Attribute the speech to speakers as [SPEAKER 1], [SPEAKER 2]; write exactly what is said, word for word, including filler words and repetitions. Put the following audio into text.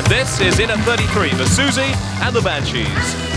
[SPEAKER 1] This is in at thirty-three for Susie and the Banshees.